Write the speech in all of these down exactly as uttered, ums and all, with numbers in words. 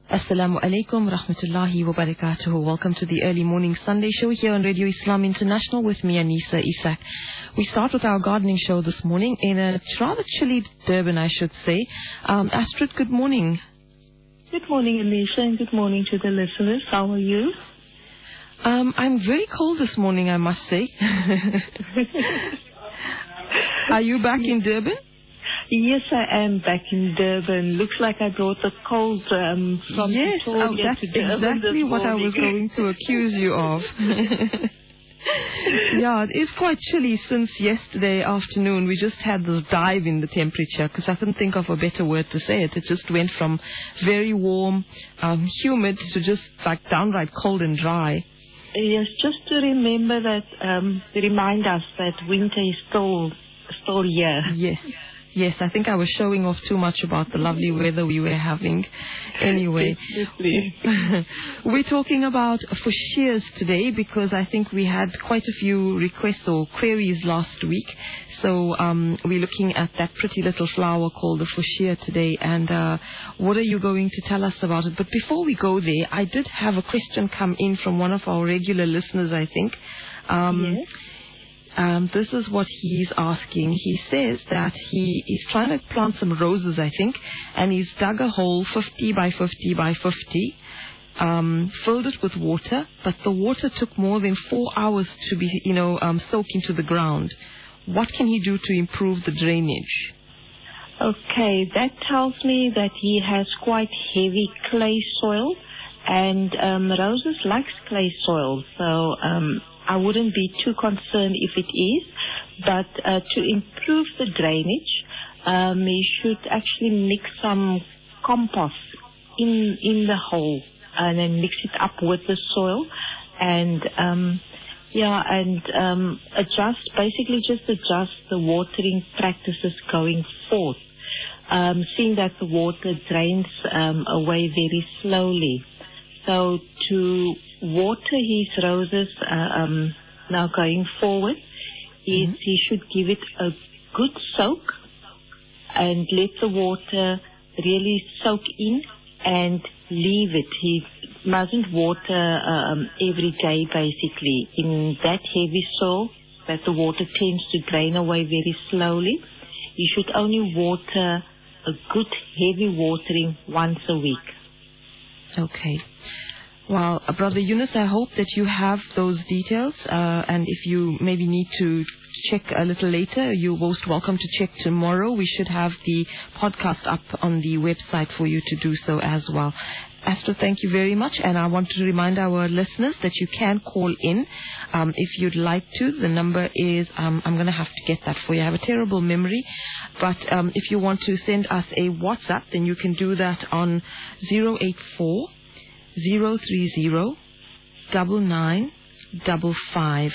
Assalamu alaikum rahmatullahi wa barakatuhu. Welcome to the early morning Sunday show here on Radio Islam International with me, Anisa Isak. We start with our gardening show this morning in a rather chilly Durban, I should say. Um, Astrid, good morning. Good morning, Anisa, and good morning to the listeners. How are you? Um, I'm very cold this morning, I must say. Are you back in Durban? Yes, I am back in Durban. Looks like I brought the cold um, from yes, Victoria oh, that's to Durban exactly what I was going to accuse you of. Yeah, it is quite chilly since yesterday afternoon. We just had this dive in the temperature because I couldn't think of a better word to say it. It just went from very warm, um, humid to just like downright cold and dry. Yes, just to remember that, um, remind us that winter is still, still here. Yes. Yes, I think I was showing off too much about the lovely weather we were having. Anyway, we're talking about fuchsias today because I think we had quite a few requests or queries last week. So um, we're looking at that pretty little flower called the fuchsia today. And uh, what are you going to tell us about it? But before we go there, I did have a question come in from one of our regular listeners, I think. Um, yes. Um, this is what he's asking. He says that he is trying to plant some roses, I think, and he's dug a hole fifty by fifty by fifty, um, filled it with water, but the water took more than four hours to be, you know, um, soak into the ground. What can he do to improve the drainage? Okay, that tells me that he has quite heavy clay soil, and um, roses likes clay soil, so um, I wouldn't be too concerned if it is, but uh, to improve the drainage, um, you should actually mix some compost in in the hole and then mix it up with the soil, and um, yeah, and um, adjust basically just adjust the watering practices going forth, um, seeing that the water drains um, away very slowly. So to water his roses uh, um, now going forward, is mm-hmm. he should give it a good soak and let the water really soak in and leave it. He mustn't water um, every day basically in that heavy soil that the water tends to drain away very slowly. You should only water a good heavy watering once a week. Okay. Well, uh, Brother Yunus, I hope that you have those details, uh, and if you maybe need to check a little later, you're most welcome to check tomorrow. We should have the podcast up on the website for you to do so as well. Astro, thank you very much, and I want to remind our listeners that you can call in um, if you'd like to. The number is, um, I'm going to have to get that for you. I have a terrible memory, but um, if you want to send us a WhatsApp, then you can do that on zero eight four zero three zero double nine double five.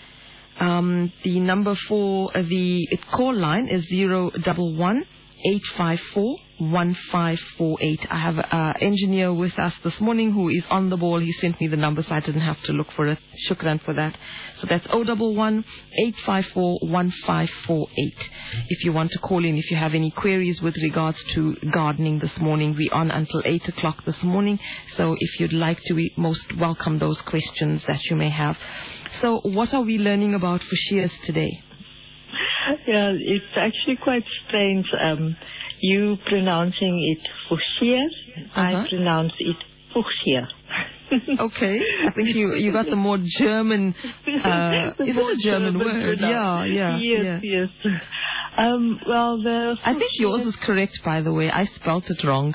Um, the number for the call line is zero double one eight five four one five four eight. I have an engineer with us this morning who is on the ball. He sent me the number so I didn't have to look for it. Shukran for that. So that's zero double one eight five four one five four eight. If you want to call in, if you have any queries with regards to gardening this morning, we're on until eight o'clock this morning. So if you'd like to, we most welcome those questions that you may have. So what are we learning about fuchsias today? Yeah, it's actually quite strange. Um, you pronouncing it fuchsias, uh-huh. I pronounce it fuchsia. Okay, I think you you got the more German. Uh, the is more it a German, German word? Yeah, yeah, yes, yeah. yes. Um, well, the I think yours is correct, by the way. I spelt it wrong.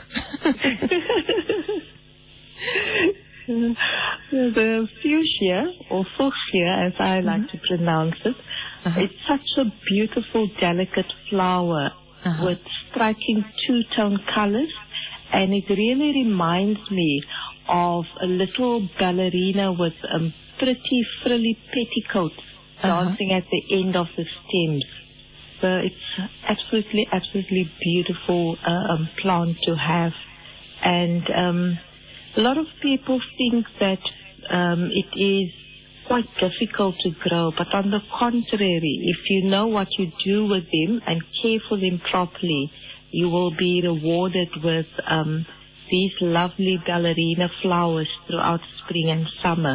The fuchsia, or fuchsia, as I like mm-hmm. to pronounce it, uh-huh. it's such a beautiful, delicate flower uh-huh. with striking two-tone colors, and it really reminds me of a little ballerina with um, pretty frilly petticoats uh-huh. dancing at the end of the stems. So it's absolutely, absolutely beautiful uh, um, plant to have, and um, a lot of people think that um, it is quite difficult to grow, but on the contrary, if you know what you do with them and care for them properly, you will be rewarded with um, these lovely ballerina flowers throughout spring and summer.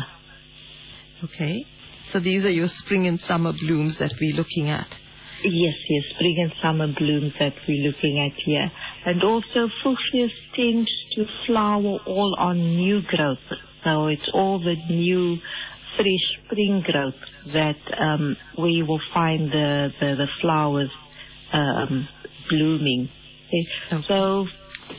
Okay. So these are your spring and summer blooms that we're looking at. Yes, yes, spring and summer blooms that we're looking at here. And also fuchsias tend to flower all on new growth. So it's all the new fresh spring growth that um, where you will find the, the, the flowers um, blooming. Okay. Okay. So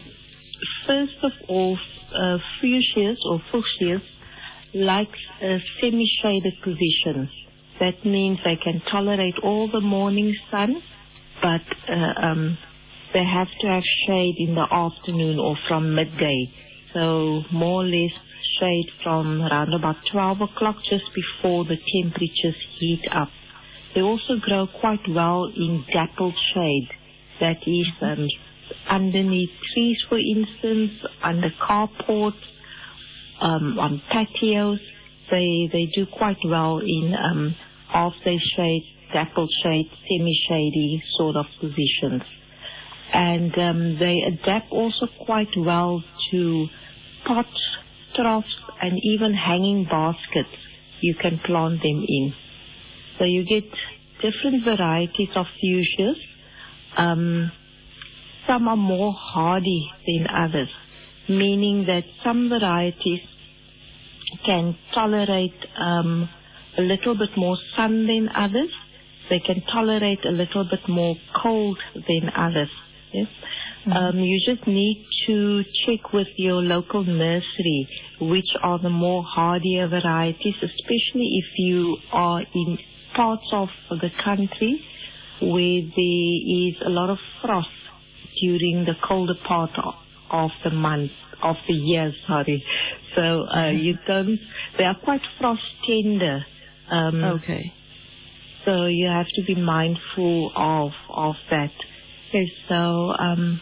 first of all, uh, fuchsias or fuchsias like a semi-shaded position. That means they can tolerate all the morning sun, but uh, um, they have to have shade in the afternoon or from midday. So more or less shade from around about twelve o'clock, just before the temperatures heat up. They also grow quite well in dappled shade. That is um, underneath trees, for instance, under carports, um, on patios. They they do quite well in um, half-day shade, dappled shade, semi-shady sort of positions. And um, they adapt also quite well to pots, troughs, and even hanging baskets. You can plant them in. So you get different varieties of fuchsias. Um, some are more hardy than others, meaning that some varieties can tolerate um, a little bit more sun than others. They can tolerate a little bit more cold than others. Yes? Mm-hmm. Um, you just need to check with your local nursery which are the more hardier varieties, especially if you are in parts of the country where there is a lot of frost during the colder part of the month, of the year, sorry. So uh, you don't, they are quite frost tender. Um, okay. So you have to be mindful of of that. Okay, so um.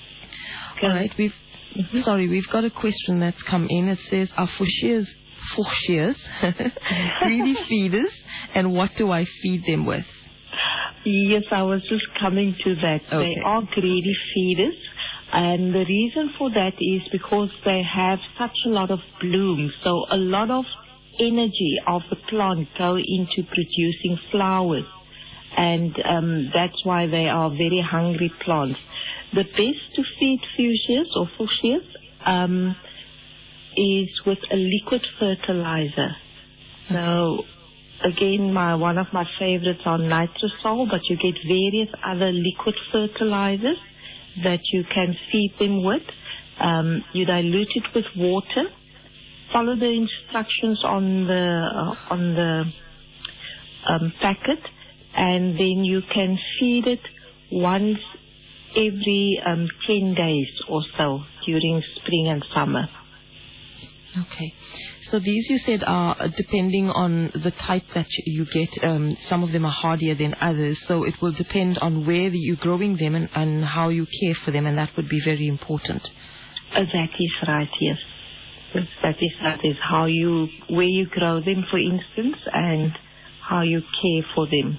All right, we've mm-hmm. sorry, we've got a question that's come in. It says, "Are fuchsias fuchsias greedy feeders, and what do I feed them with?" Yes, I was just coming to that. Okay. They are greedy feeders. And the reason for that is because they have such a lot of bloom. So a lot of energy of the plant go into producing flowers. And um, that's why they are very hungry plants. The best to feed fuchsias or fuchsias um, is with a liquid fertilizer. So again, my one of my favorites are nitrosol, but you get various other liquid fertilizers that you can feed them with. Um, you dilute it with water. Follow the instructions on the uh, on the um, packet, and then you can feed it once every um, ten days or so during spring and summer. Okay. So these you said are uh, depending on the type that you get. Um, some of them are hardier than others. So it will depend on where you're growing them and, and how you care for them, and that would be very important. Uh, that is right, yes. Yes, that is that is how you, where you grow them, for instance, and how you care for them.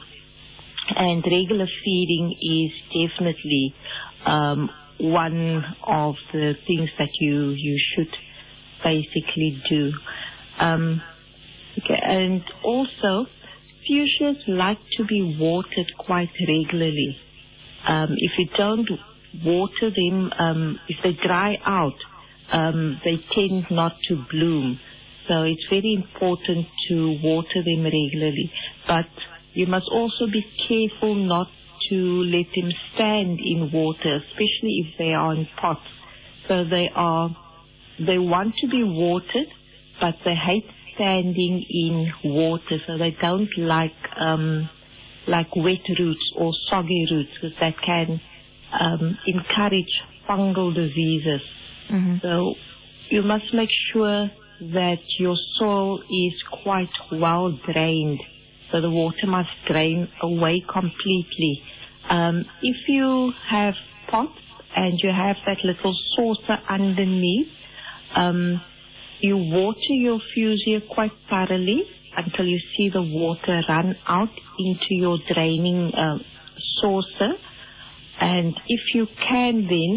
And regular feeding is definitely um, one of the things that you, you should basically do. Um, okay, and also, fuchsias like to be watered quite regularly. Um, if you don't water them, um, if they dry out, um, they tend not to bloom. So it's very important to water them regularly. But you must also be careful not to let them stand in water, especially if they are in pots. So they are They want to be watered, but they hate standing in water. So they don't like um, like wet roots or soggy roots, because that can um, encourage fungal diseases. Mm-hmm. So you must make sure that your soil is quite well drained. So the water must drain away completely. Um, if you have pots and you have that little saucer underneath, Um, you water your fuchsia quite thoroughly until you see the water run out into your draining uh, saucer. And if you can, then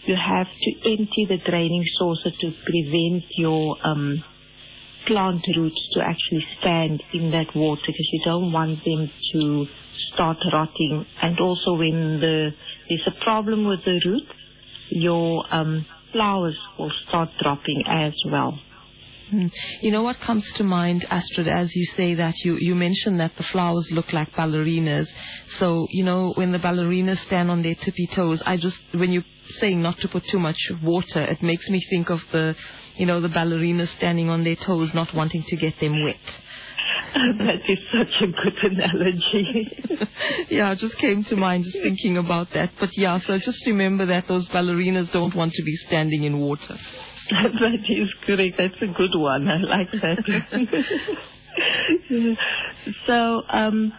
you have to empty the draining saucer to prevent your um, plant roots to actually stand in that water, because you don't want them to start rotting. And also when the, there's a problem with the roots, your um, flowers will start dropping as well. Mm. You know what comes to mind, Astrid, as you say that, you, you mentioned that the flowers look like ballerinas. So, you know, when the ballerinas stand on their tippy toes, I just, when you're saying not to put too much water, it makes me think of the, you know, the ballerinas standing on their toes, not wanting to get them wet. That is such a good analogy. Yeah, it just came to mind just thinking about that. But yeah, so just remember that those ballerinas don't want to be standing in water. That is correct. That's a good one. I like that. So, um,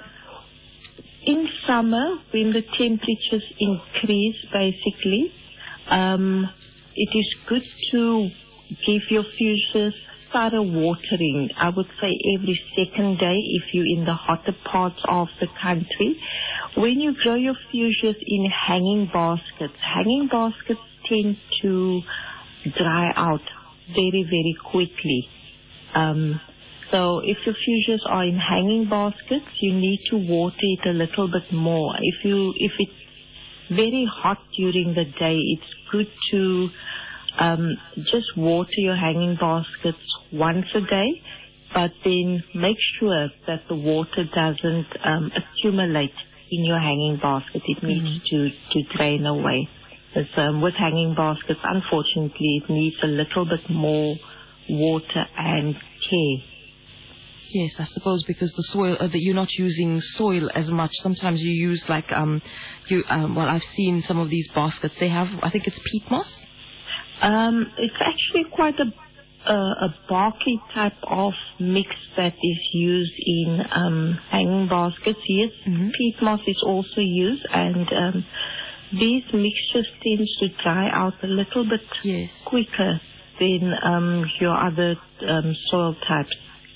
in summer, when the temperatures increase, basically, um, it is good to give your fuchsias thorough watering. I would say every second day if you're in the hotter parts of the country. When you grow your fuchsias in hanging baskets, hanging baskets tend to dry out very, very quickly. Um, so if your fuchsias are in hanging baskets, you need to water it a little bit more. If you if it's very hot during the day, it's good to um, just water your hanging baskets once a day, but then make sure that the water doesn't um, accumulate in your hanging basket. It needs mm-hmm. to, to drain away. Because, um, with hanging baskets, unfortunately, it needs a little bit more water and care. Yes, I suppose because the soil, uh, that you're not using soil as much. Sometimes you use like, um, you, um, well, I've seen some of these baskets. They have, I think it's peat moss. Um, it's actually quite a, a, a barky type of mix that is used in um, hanging baskets. Yes, mm-hmm. peat moss is also used, and um, these mixtures tend to dry out a little bit yes. quicker than um, your other um, soil types.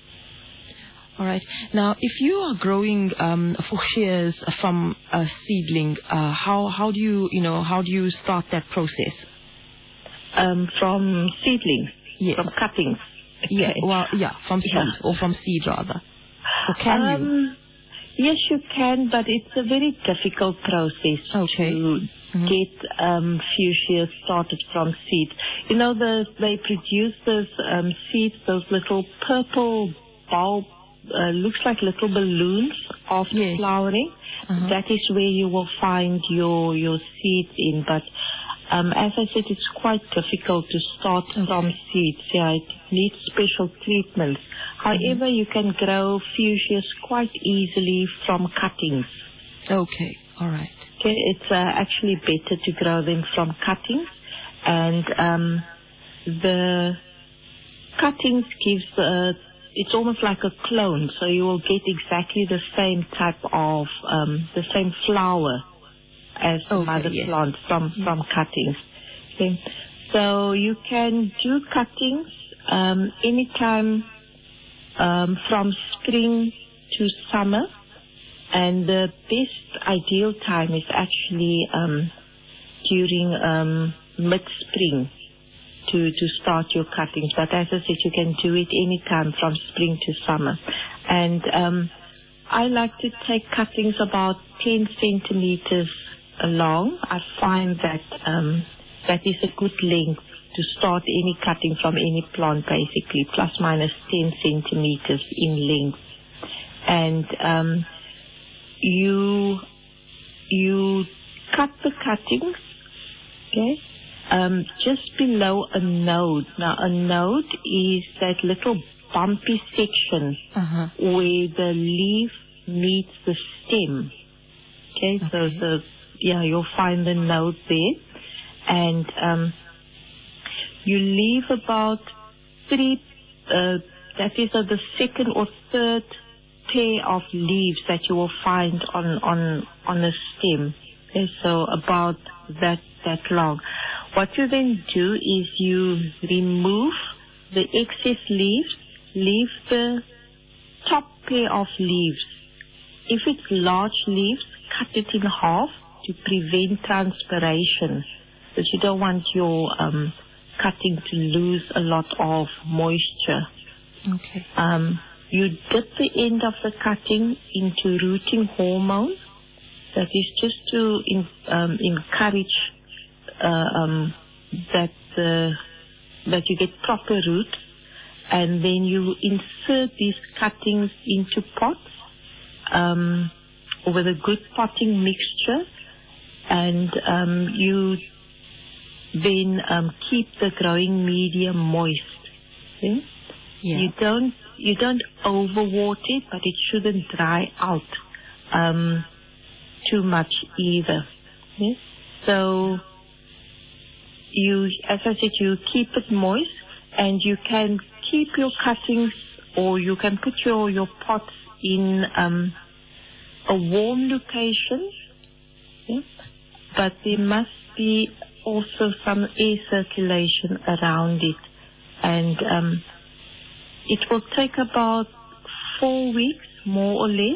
All right. Now, if you are growing um, fuchsias from a seedling, uh, how how do you you know how do you start that process? Um, from seedlings, yes. from cuttings. Okay. Yeah. Well, yeah, from seed yeah. or from seed rather. Or can um, you? Yes, you can, but it's a very difficult process okay. to mm-hmm. get um, fuchsias started from seed. You know, the, they produce those um, seeds, those little purple bulb, uh, looks like little balloons of yes. flowering. Uh-huh. That is where you will find your your seeds in. But um, as I said, it's quite difficult to start okay. from seeds. Yeah, it needs special treatments. However, mm-hmm. you can grow fuchsias quite easily from cuttings. Okay, all right. Okay, it's uh, actually better to grow them from cuttings, and um, the cuttings gives uh, it's almost like a clone, so you will get exactly the same type of um, the same flower as the okay, mother yes. plant from yes. from cuttings. Okay, so you can do cuttings um, anytime. Um, from spring to summer, and the best ideal time is actually um, during um, mid-spring to, to start your cuttings. But as I said, you can do it anytime from spring to summer. And um, I like to take cuttings about ten centimeters long. I find that um, that is a good length to start any cutting from any plant, basically, plus minus ten centimeters in length. And um, you you cut the cuttings, okay, um, just below a node. Now, a node is that little bumpy section uh-huh. where the leaf meets the stem. Okay, okay. so so yeah, you'll find the node there, and um, you leave about three, uh, that is uh, the second or third pair of leaves that you will find on, on, on a stem. Okay, so about that, that long. What you then do is you remove the excess leaves, leave the top pair of leaves. If it's large leaves, cut it in half to prevent transpiration. But you don't want your um, cutting to lose a lot of moisture. Okay. Um, you dip the end of the cutting into rooting hormone. That is just to in, um, encourage uh, um, that uh, that you get proper roots, and then you insert these cuttings into pots um, with a good potting mixture, and um, you then um, keep the growing medium moist. Okay? Yeah. You don't you don't overwater it, but it shouldn't dry out um, too much either. Yes? So you, as I said, you keep it moist, and you can keep your cuttings, or you can put your your pots in um, a warm location. Yes? But there must be also some air circulation around it, and um, it will take about four weeks, more or less,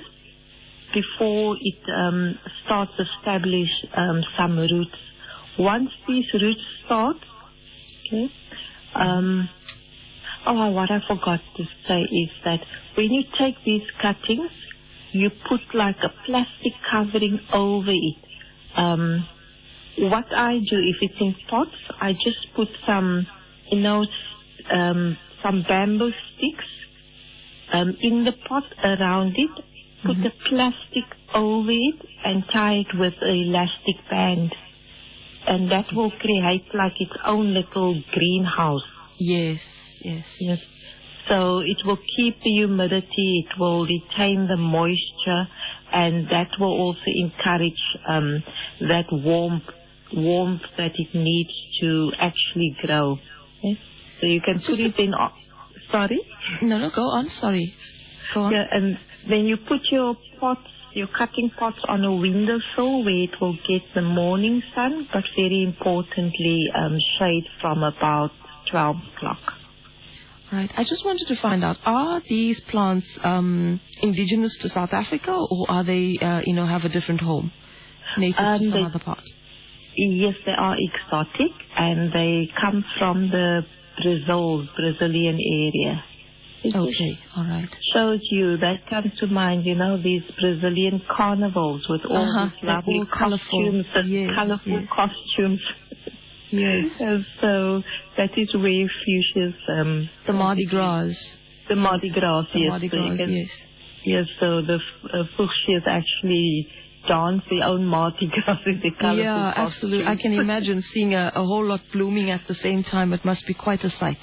before it um, starts to establish um, some roots. Once these roots start, okay, um, oh, what I forgot to say is that when you take these cuttings, you put like a plastic covering over it. Um, what I do, if it's in pots, I just put some, you know, um, some bamboo sticks um, in the pot around it, put Mm-hmm. the plastic over it, and tie it with an elastic band. And that will create like its own little greenhouse. Yes, yes. Yes. So it will keep the humidity, it will retain the moisture, and that will also encourage um, that warmth, warmth that it needs to actually grow. Yes? So you can put it in. Sorry? No, no, go on. Sorry. Go on. Yeah, and then you put your pots, your cutting pots on a windowsill where it will get the morning sun, but very importantly, um, shade from about twelve o'clock. Right. I just wanted to find out, are these plants um, indigenous to South Africa, or are they, uh, you know, have a different home, native Um, to some they- other part? Yes, they are exotic, and they come from the Brazil, Brazilian area. It just Okay, all right. shows you, that comes to mind, you know, these Brazilian carnivals with all Uh-huh, these they're lovely all colourful. costumes, and Yes, colorful yes. costumes. Yes. And so that is where Fuchsia's... Um, The Mardi Gras. The Mardi Gras, The yes. Mardi so you Gras, can- yes. Yes, so the uh, Fuchsias actually dance their own Mardi Gras with their colorful Yeah, absolutely. I can costumes. imagine seeing a, a whole lot blooming at the same time. It must be quite a sight.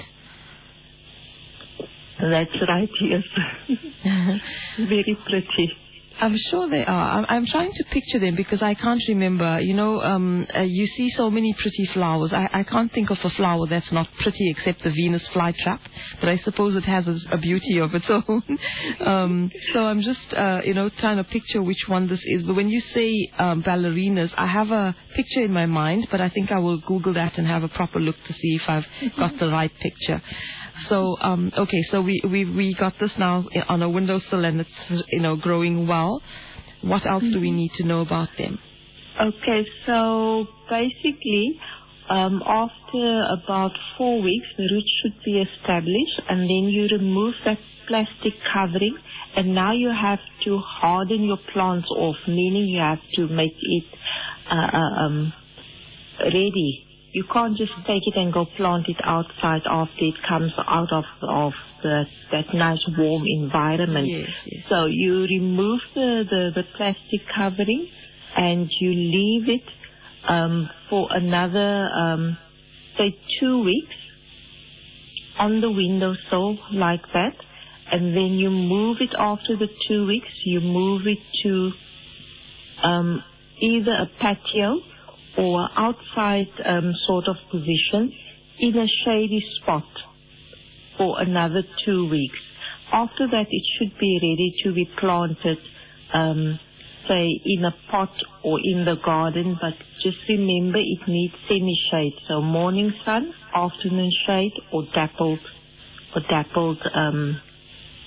That's right, yes. Very pretty. I'm sure they are. I'm, I'm trying to picture them because I can't remember. You know, um, uh, you see so many pretty flowers. I, I can't think of a flower that's not pretty except the Venus flytrap, but I suppose it has a, a beauty of its own. um, so I'm just, uh, you know, trying to picture which one this is. But when you say um, ballerinas, I have a picture in my mind, but I think I will Google that and have a proper look to see if I've got the right picture. So, um, okay, so we, we, we got this now on a windowsill and it's, you know, growing well. What else do we need to know about them? Okay, so basically, um, after about four weeks, the roots should be established, and then you remove that plastic covering, and now you have to harden your plants off, meaning you have to make it uh, uh, um, ready. You can't just take it and go plant it outside after it comes out of, of the, that nice warm environment. Yes, yes. So you remove the, the, the plastic covering and you leave it um, for another, um, say, two weeks on the windowsill like that. And then you move it after the two weeks. You move it to um, either a patio or outside um, sort of position in a shady spot for another two weeks. After that, it should be ready to be planted, um, say, in a pot or in the garden, but just remember it needs semi-shade, so morning sun, afternoon shade, or dappled, or dappled um,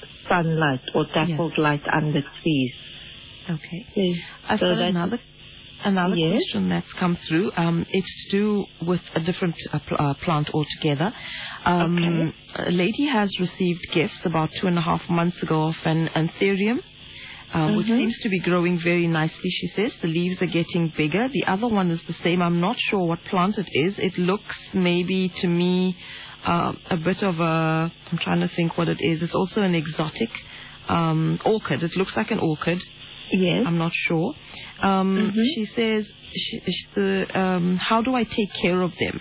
sunlight, or dappled Yeah. light under trees. Okay. Yes. I've So got that's- another another Yes. question that's come through. Um, it's to do with a different uh, pl- uh, plant altogether. Um, Okay. A lady has received gifts about two and a half months ago of an anthurium, uh, which Mhm. seems to be growing very nicely, she says. The leaves are getting bigger. The other one is the same. I'm not sure what plant it is. It looks maybe to me uh, a bit of a, I'm trying to think what it is. It's also an exotic um, orchid. It looks like an orchid. Yes. I'm not sure. Um, Mhm. She says, she, she, the, um, how do I take care of them?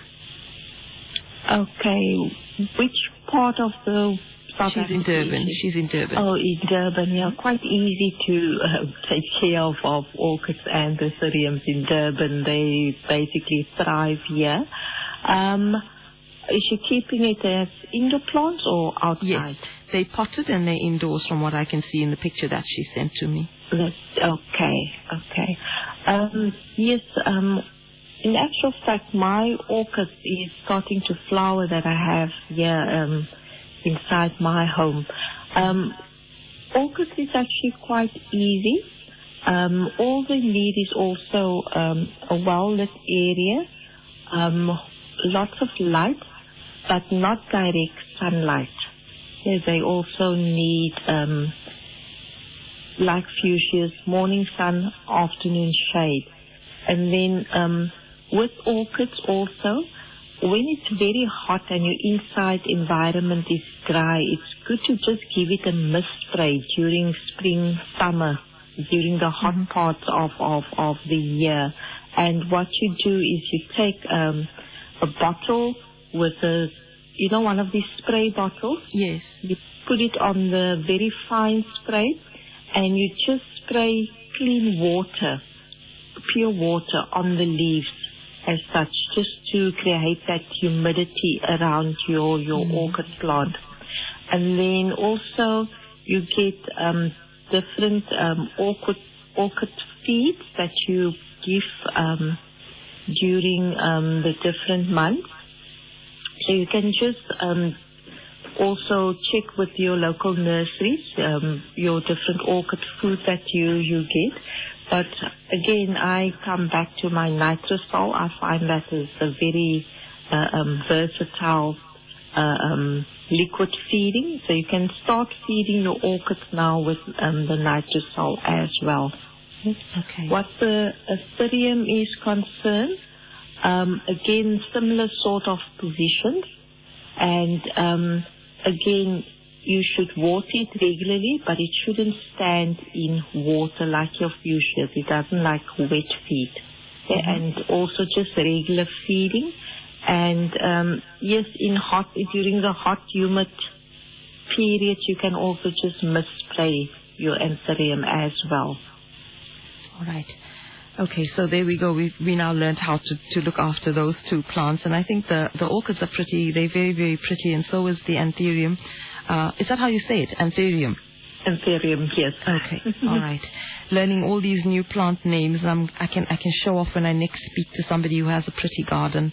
Okay. Which part of the South She's in Africa Durban. is it? She's in Durban. Oh, in Durban, yeah. Quite easy to uh, take care of, of orchids and anthuriums in Durban. They basically thrive here. Um, is she keeping it as indoor plants or outside? Yes, they potted and they're indoors from what I can see in the picture that she sent to me. That's, okay, okay. Um, yes, um, in actual fact, my orchid is starting to flower that I have here um, inside my home. Um, orchids is actually quite easy. Um, all they need is also um, a well-lit area, um, lots of light, but not direct sunlight. Yeah, they also need, um, like fuchsias, morning sun, afternoon shade. And then um, with orchids also, when it's very hot and your inside environment is dry, it's good to just give it a mist spray during spring, summer, during the hot Mhm. parts of, of, of the year. And what you do is you take um, a bottle with a, you know, one of these spray bottles. Yes. You put it on the very fine spray and you just spray clean water, pure water on the leaves as such, just to create that humidity around your, your Mm. orchid plant. And then also you get um, different um, orchid, orchid feeds that you give um, during um, the different months. So you can just um, also check with your local nurseries, um, your different orchid food that you, you get. But again, I come back to my nitrosol. I find that is a very uh, um, versatile uh, um, liquid feeding. So you can start feeding your orchids now with um, the nitrosol as well. Okay. What the anthurium is concerned, um, again, similar sort of positions. And um, again, you should water it regularly, but it shouldn't stand in water like your fuchsias. It doesn't like wet feed. Okay? Mm-hmm. And also just regular feeding. And um, yes, in hot during the hot, humid period, you can also just mist-spray your anthurium as well. All right. Okay, so there we go. We we now learned how to, to look after those two plants, and I think the, the orchids are pretty. They're very, very pretty, and so is the anthurium. Uh, is that how you say it? Anthurium. Anthurium, yes. Okay, all right. Learning all these new plant names, um, I can I can show off when I next speak to somebody who has a pretty garden.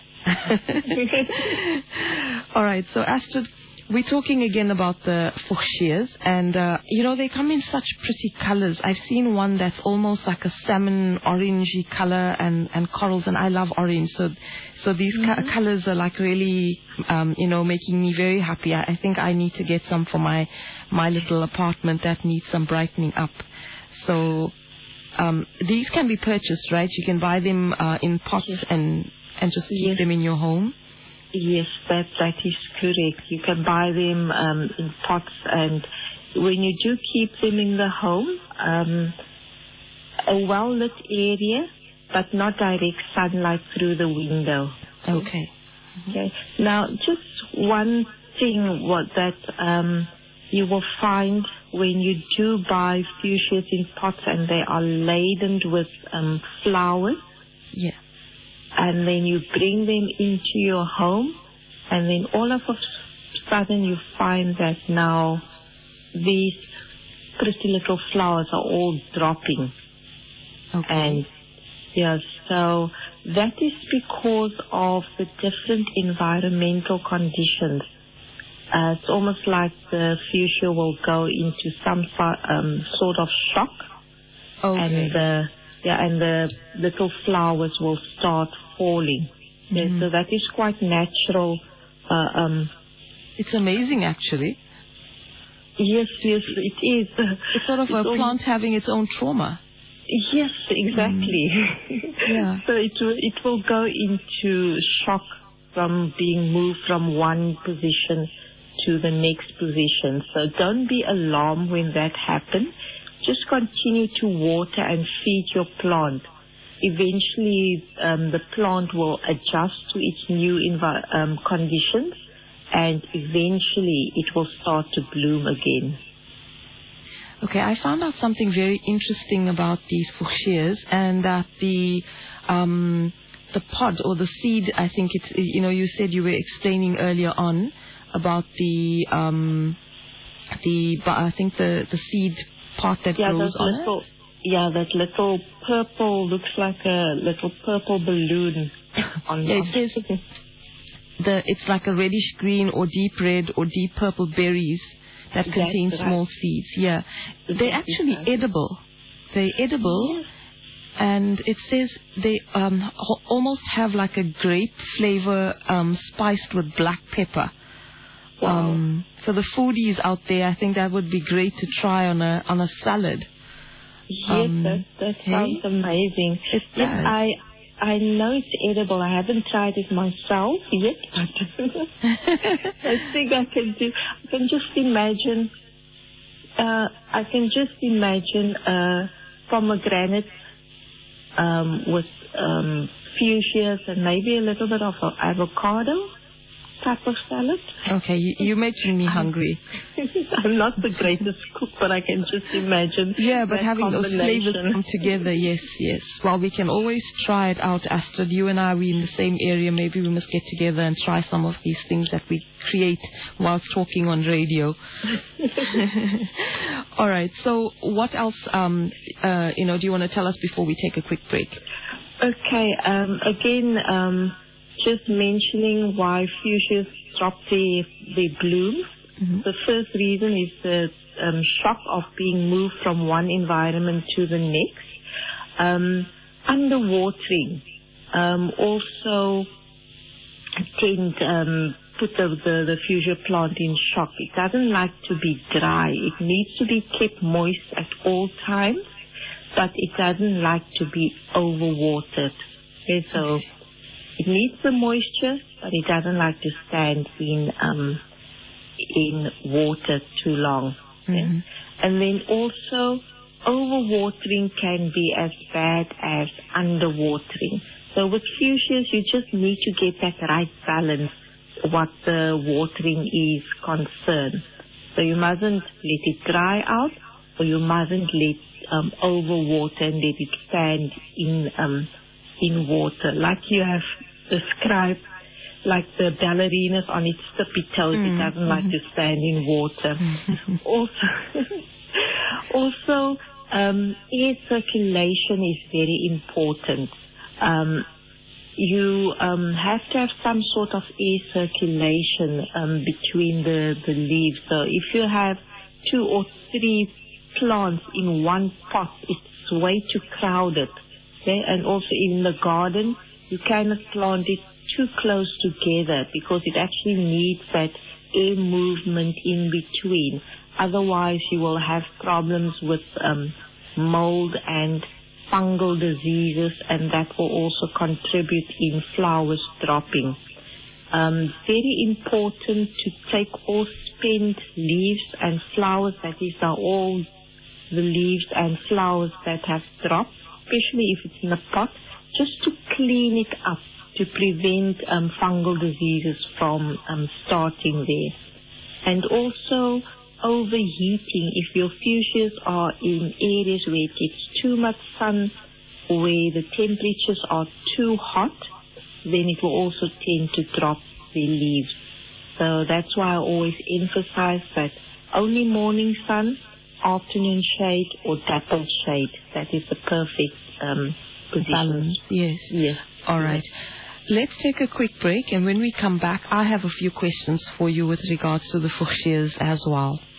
All right, so Astrid, we're talking again about the fuchsias, and uh, you know, they come in such pretty colors. I've seen one that's almost like a salmon orangey color, and, and corals, and I love orange. So, so these Mm-hmm. co- colors are like really, um, you know, making me very happy. I, I think I need to get some for my my little apartment that needs some brightening up. So, um, these can be purchased, right? You can buy them uh, in pots Yes. and and just keep Yes. them in your home. Yes, that that is correct. You can buy them um, in pots, and when you do keep them in the home, um, a well-lit area, but not direct sunlight through the window. Okay. Okay. Now, just one thing what that um, you will find when you do buy fuchsias in pots and they are laden with um, flowers, Yeah. and then you bring them into your home, and then all of a sudden you find that now these pretty little flowers are all dropping. Okay. And yes, so that is because of the different environmental conditions. Uh, it's almost like the fuchsia will go into some so- um, sort of shock. Okay. And the, Yeah, and the little flowers will start falling. Mm-hmm. Yeah, so that is quite natural. Uh, um, it's amazing, actually. Yes, yes, it is. It's sort of it's a plant having its own trauma. Yes, exactly. Mm. Yeah. So it will, it will go into shock from being moved from one position to the next position. So don't be alarmed when that happens. Just continue to water and feed your plant. Eventually, um, the plant will adjust to its new envi- um, conditions, and eventually it will start to bloom again. Okay, I found out something very interesting about these fuchsias, and that the um, the pod or the seed, I think it's, you know, you said you were explaining earlier on about the um, the I think the the seed part that yeah, grows on little, it. Yeah, that little purple, looks like a little purple balloon. On yeah, it says the it's like a reddish green or deep red or deep purple berries that contain right. small seeds. Yeah, they're actually edible. They're edible, yes. And it says they um, ho- almost have like a grape flavor, um, spiced with black pepper. Wow. Um, for the foodies out there, I think that would be great to try on a on a salad. Yes, um, that that hey? sounds amazing. It yes, does. I I know it's edible. I haven't tried it myself yet, but I think I can do. I can just imagine. Uh, I can just imagine a pomegranate um, with um, fuchsias and maybe a little bit of avocado type of salad. Okay, you, you're making me hungry. I'm not the greatest cook, but I can just imagine. Yeah, but having those flavors come together, yes, yes. Well, we can always try it out, Astrid. You and I, we're in the same area. Maybe we must get together and try some of these things that we create whilst talking on radio. All right, so what else, um, uh, you know, do you want to tell us before we take a quick break? Okay, um, again, um, just mentioning why fuchsias drop their, their blooms. Mm-hmm. The first reason is the um, shock of being moved from one environment to the next. Um, underwatering um, also tend um, put the, the, the fuchsia plant in shock. It doesn't like to be dry. It needs to be kept moist at all times, but it doesn't like to be overwatered. Okay, so it needs the moisture, but it doesn't like to stand in um, in water too long. Okay? Mm-hmm. And then also, overwatering can be as bad as underwatering. So with fuchsias, you just need to get that right balance what the watering is concerned. So you mustn't let it dry out, or you mustn't let um, overwater and let it stand in um, in water, like you have described, like the ballerinas on its tippy toes. Mm, it doesn't mm-hmm. like to stand in water. also, also um, air circulation is very important. Um, you um, have to have some sort of air circulation um, between the, the leaves. So if you have two or three plants in one pot, it's way too crowded. Okay? And also in the garden, you cannot plant it too close together because it actually needs that air movement in between. Otherwise, you will have problems with um, mold and fungal diseases, and that will also contribute in flowers dropping. Um, very important to take all spent leaves and flowers, that is, are all the leaves and flowers that have dropped, especially if it's in a pot, just to clean it up to prevent um, fungal diseases from um, starting there. And also overheating. If your fuchsias are in areas where it gets too much sun, where the temperatures are too hot, then it will also tend to drop the leaves. So that's why I always emphasize that only morning sun, afternoon shade, or dappled shade. That is the perfect um, position. Balance, yes. Yes. All right. Let's take a quick break, and when we come back, I have a few questions for you with regards to the fuchsias as well.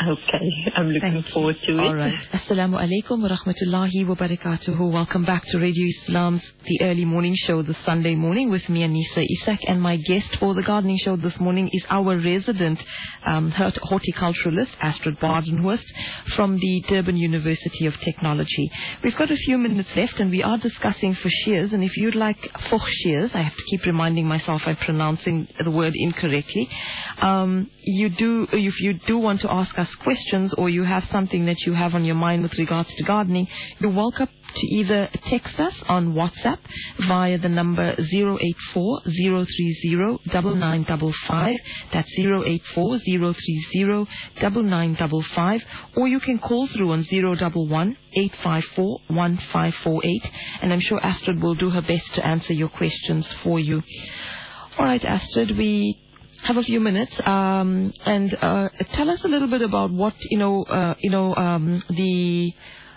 Okay, I'm looking Thank forward you. to it. All right. Assalamu alaikum wa rahmatullahi wa barakatuhu. Welcome back to Radio Islam's The Early Morning Show this Sunday morning with me, Anisa Isak, and my guest for the gardening show this morning is our resident um, horticulturalist, Astrid Badenhorst, from the Durban University of Technology. We've got a few minutes left and we are discussing fascias, and if you'd like fascias, I have to keep reminding myself I'm pronouncing the word incorrectly. Um, you do, if you do want to ask us questions or you have something that you have on your mind with regards to gardening, you're welcome to either text us on WhatsApp via the number zero eight four, zero three zero, nine nine five five. That's zero eight four, zero three zero, nine nine five five. Or you can call through on zero one one, eight five four, one five four eight. And I'm sure Astrid will do her best to answer your questions for you. All right, Astrid, we have a few minutes, um, and uh, tell us a little bit about what you know. Uh, you know um, the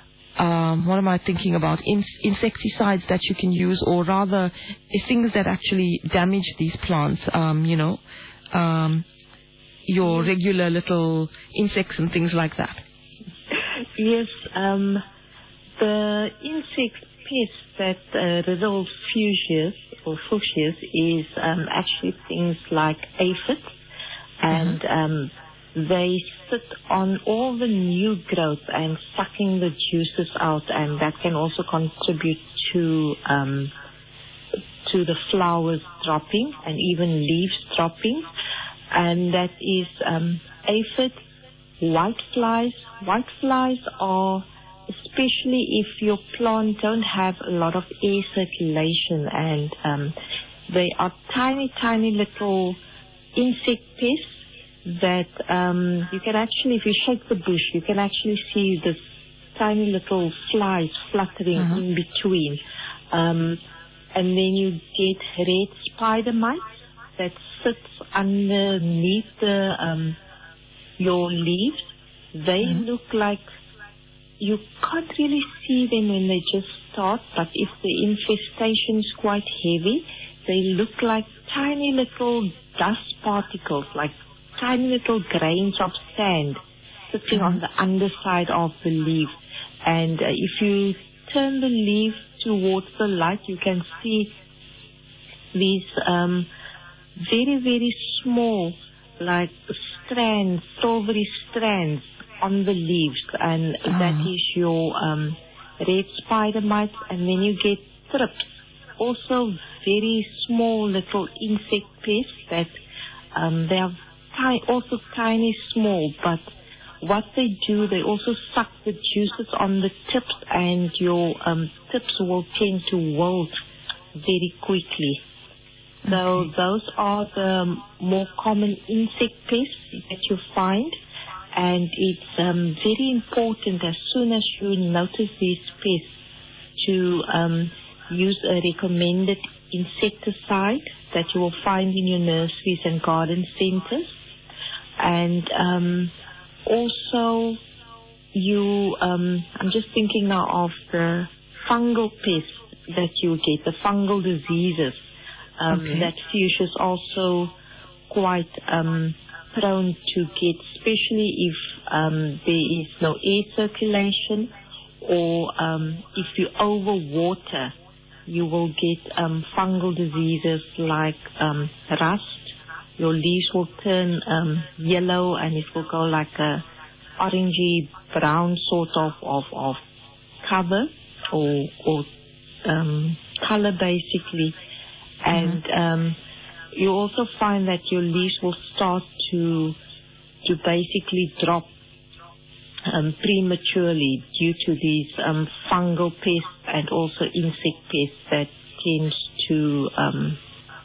um, what am I thinking about? In- insecticides that you can use, or rather, things that actually damage these plants. Um, you know, um, your regular little insects and things like that. Yes, um, the insect pests that uh, riddle fuchsias or fuchsias is um, actually things like aphids, and Mm-hmm. um, they sit on all the new growth and sucking the juices out, and that can also contribute to um, to the flowers dropping and even leaves dropping, and that is um, aphid, white flies. White flies are, especially if your plant don't have a lot of air circulation, and um, they are tiny, tiny little insect pests that um, you can actually, if you shake the bush, you can actually see this tiny little flies fluttering Uh-huh. in between. Um, and then you get red spider mites that sits underneath the um, your leaves. They Mhm. look like, you can't really see them when they just start, but if the infestation is quite heavy, they look like tiny little dust particles, like tiny little grains of sand sitting on the underside of the leaf. And uh, if you turn the leaf towards the light, you can see these um, very, very small, like strands, silvery strands on the leaves, and Ah. that is your um, red spider mites. And then you get thrips, also very small little insect pests that um, they are ti- also tiny, small, but what they do, they also suck the juices on the tips, and your um, tips will tend to wilt very quickly. So Okay. those are the more common insect pests that you find, and it's um, very important as soon as you notice these pests to um, use a recommended insecticide that you will find in your nurseries and garden centers. And um, also, you, um, I'm just thinking now of the fungal pests that you get, the fungal diseases um, Okay. that fuchsias also quite um, prone to get, especially if um, there is no air circulation, or um, if you overwater, you will get um, fungal diseases like um, rust. Your leaves will turn um, yellow, and it will go like a orangey brown sort of of, of cover or or um, color basically. And um, you also find that your leaves will start to to basically drop um, prematurely due to these um, fungal pests and also insect pests that tends to um,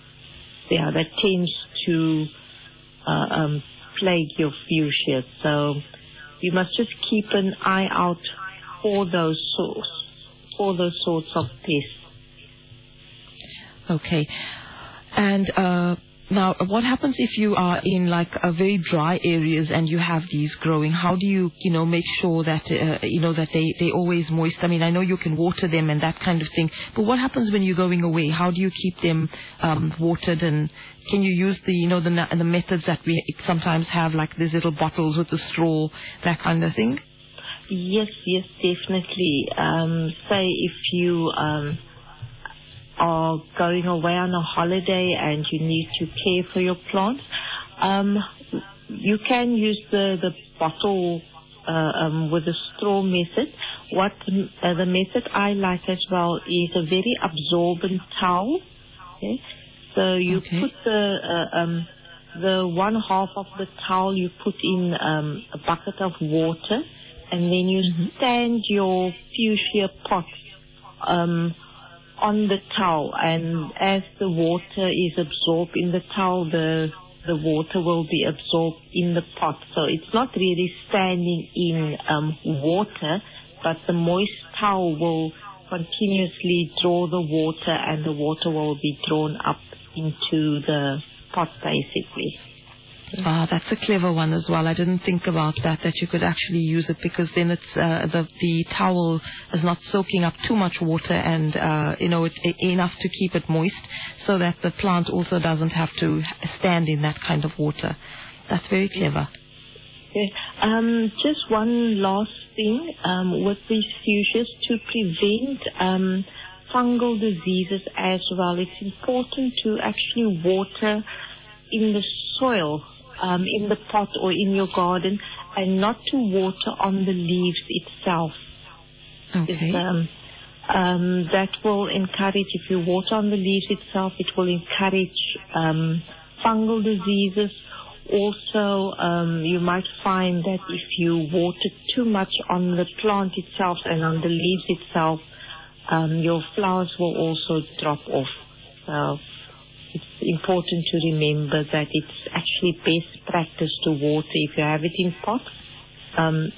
yeah that tends to uh, um, plague your fuchsias. So you must just keep an eye out for those sorts for those sorts of pests. Okay. And uh, Now, what happens if you are in like a very dry areas and you have these growing? How do you, you know, make sure that, uh, you know, that they, they always moist? I mean, I know you can water them and that kind of thing, but what happens when you're going away? How do you keep them um, watered? And can you use the, you know, the, the methods that we sometimes have, like these little bottles with the straw, that kind of thing? Yes, yes, definitely. Um, say if you... Um are going away on a holiday and you need to care for your plants, um, you can use the, the bottle uh, um, with the straw method. What uh, the method I like as well is a very absorbent towel. Okay? So you okay. put the uh, um, the one half of the towel you put in um, a bucket of water, and then you mm-hmm. stand your fuchsia pot um, on the towel, and as the water is absorbed in the towel, the the water will be absorbed in the pot. So it's not really standing in um, water, but the moist towel will continuously draw the water, and the water will be drawn up into the pot, basically. Ah, that's a clever one as well. I didn't think about that, that you could actually use it, because then it's uh, the the towel is not soaking up too much water, and uh, you know, it's enough to keep it moist, so that the plant also doesn't have to stand in that kind of water. That's very clever. Okay. Um, just one last thing um, with these fuchsias, to prevent um, fungal diseases as well. It's important to actually water in the soil. Um, in the pot or in your garden, and not to water on the leaves itself. Okay. Um, um, that will encourage, if you water on the leaves itself, it will encourage um, fungal diseases. Also, um, you might find that if you water too much on the plant itself and on the leaves itself, um, your flowers will also drop off. So it's important to remember that it's actually best practice to water if you have it in pots. Um,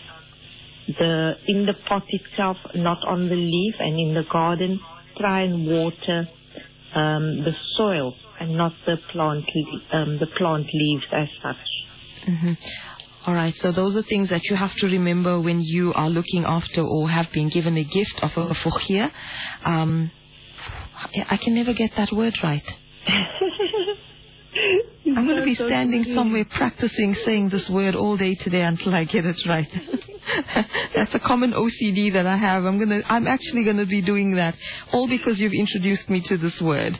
the in the pot itself, not on the leaf, and in the garden, try and water um, the soil and not the plant um, the plant leaves as such. Mm-hmm. All right, so those are things that you have to remember when you are looking after or have been given a gift of a fuchsia. Um, I can never get that word right. I'm going to be standing somewhere practicing saying this word all day today until I get it right. That's a common O C D that I have. I'm going to, I'm actually going to be doing that, all because you've introduced me to this word.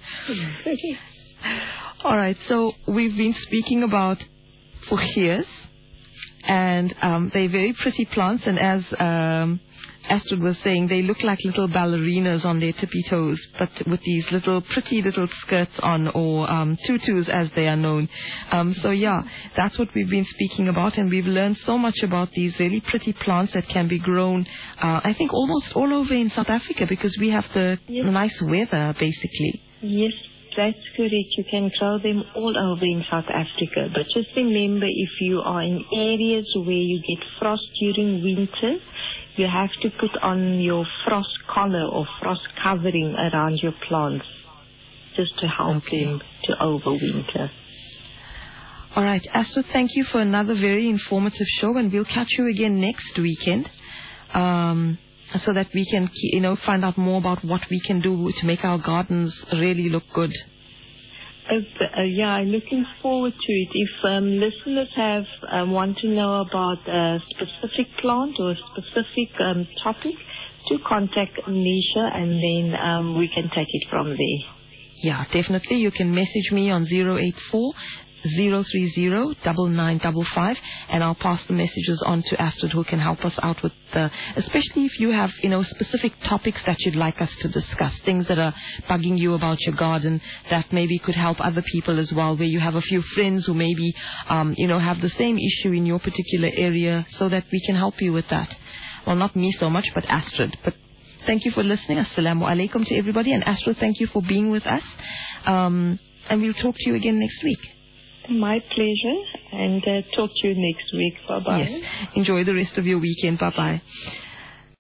All right, so we've been speaking about fuchsias, and um, they're very pretty plants, and as um, Astrid was saying, they look like little ballerinas on their tippy toes, but with these little pretty little skirts on, or um, tutus as they are known. Um, so yeah, that's what we've been speaking about, and we've learned so much about these really pretty plants that can be grown, uh, I think, almost all over in South Africa, because we have the yes. nice weather, basically. Yes, that's correct. You can grow them all over in South Africa, but just remember, if you are in areas where you get frost during winter, you have to put on your frost collar or frost covering around your plants, just to help okay. them to overwinter. All right, Astrid, thank you for another very informative show, and we'll catch you again next weekend, um, so that we can, you know, find out more about what we can do to make our gardens really look good. Uh, uh, yeah, I'm looking forward to it. If um, listeners have um, want to know about a specific plant or a specific um, topic, to contact Nisha, and then um, we can take it from there. Yeah, definitely. You can message me on zero eight four, zero three zero, nine nine five five, and I'll pass the messages on to Astrid, who can help us out with the, especially if you have, you know, specific topics that you'd like us to discuss, things that are bugging you about your garden that maybe could help other people as well, where you have a few friends who maybe, um, you know, have the same issue in your particular area, so that we can help you with that. Well, not me so much, but Astrid. But thank you for listening. Assalamu alaikum to everybody. And Astrid, thank you for being with us. Um, and we'll talk to you again next week. My pleasure, and uh, talk to you next week. Bye-bye. Yes. Enjoy the rest of your weekend. Bye-bye.